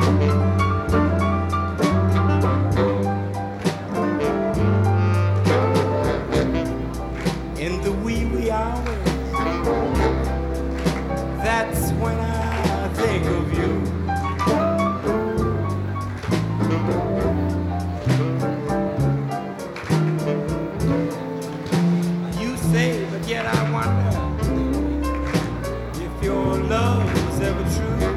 In the wee hours, that's when I think of you. You say, but yet I wonder if your love was ever true.